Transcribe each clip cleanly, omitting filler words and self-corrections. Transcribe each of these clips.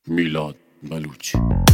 मीलाद बलूच।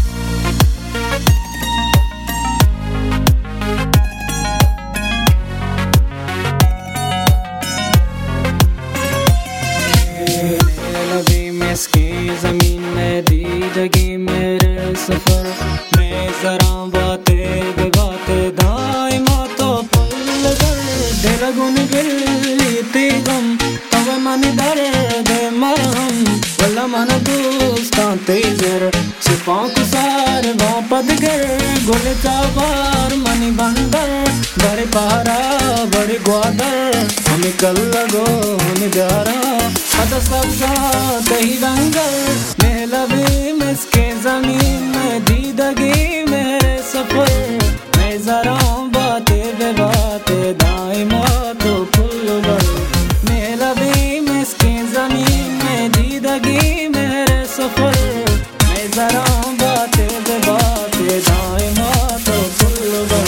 इसकी ज़मीन में दीदगी मेरे सफ़र में ज़रा बातें बेबातें दाइमा तो पुल कर दिल गुन गिरती गम तब मन दर्द मरहम वल्ला मन दोस्तां तेजर सिपां कुसार वापद गर गुल चाबार मनी बंदर बड़े पहारा बड़े ग्वादर हमें कल लगो हमें प्यारा अदा सब्जा दही दंगल महलबी मिसके ज़मीन में दीदगी मेरे सफ़र मैं ज़रा बातें बेबातें दाइमा तो पुलवर महलबी मिसके ज़मीन में दीदगी मेरे सफ़र मैं ज़रा बातें बेबातें दाइमा तो पुलवर।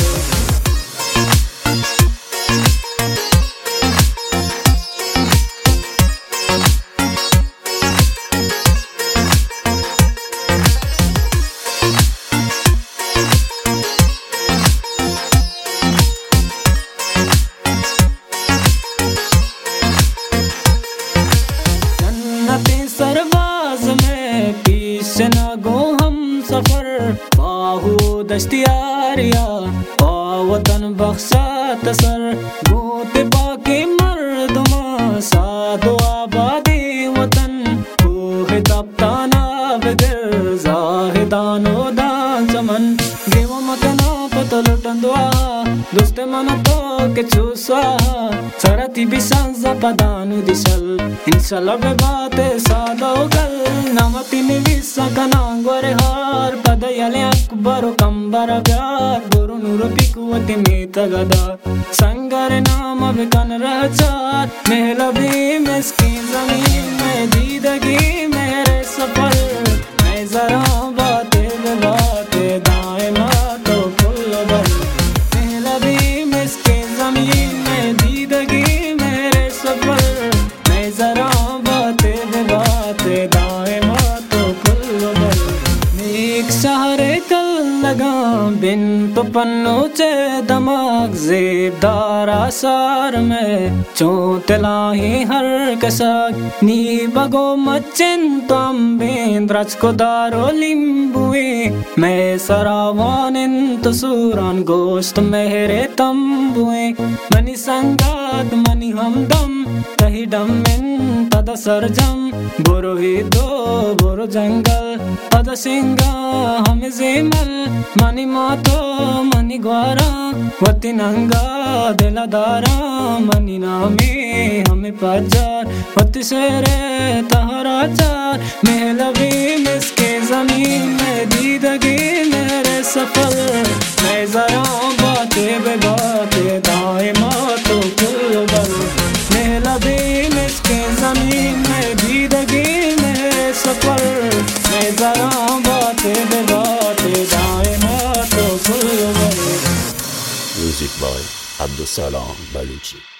सरबाज में पीछे न गो हम सफर बाहू दश्तियारिया वतन बख्शा तसर गोते बाकी मर्दमा सादो आबादी वतन कोहे तप्ताना बगर जाहिदानो दान चमन गेवा मतना पतलटंदवा दोस्ते मन तो के चूसा सरती बिसांजा पदानु दिशल इंशाल्लाह बेबाते सादोगल नमतिन विसा कनांगोरे हार पदयले अकबर कंबर प्यार गुरु नूर पिकुवति मेतगदा संगर नाम बिकन रचार महलबी मिसकी ज़मीन में दीदगी मेरे सफर मैं ज़रा बातें बेबातें दाइमा तो पुलवर महलबी मिसकी ज़मीन में दीदगी मेरे सफर मैं ज़रा बातें बेबातें दाइमा तो पुलवर नेक सहारे कल लगा बिन तो पन्नों चे दमाग ज़ेबदार आसार में चोतलाही हर कसाक नी बगो मच्चिन तो अम्बेंद्रच को दारो लिंबुए मैं सरावानिन तो सूरान गोश्त मेरे तंबुए मनी संगात मनी हमदम कही डमिन तद सरजम बोरो ही दो बोरो जंगल पद सिंगा हमें जेमल मनी मातो मनी ग्वारा वती नंगा दिलदारा मनी नामे हमें पजार वती शेरे तहरा चार महलबी मिसके ज़मीन में दीदगी मेरे सफर मैं ज़रा बातें बेबातें दाइमा तो पुलवर महलबी मिसके ज़मीन में दीदगी मेरे सफर मैं ज़रा बातें बेबातें दाइमा तो पुलवर। Music by Abdus Salam Baluchi.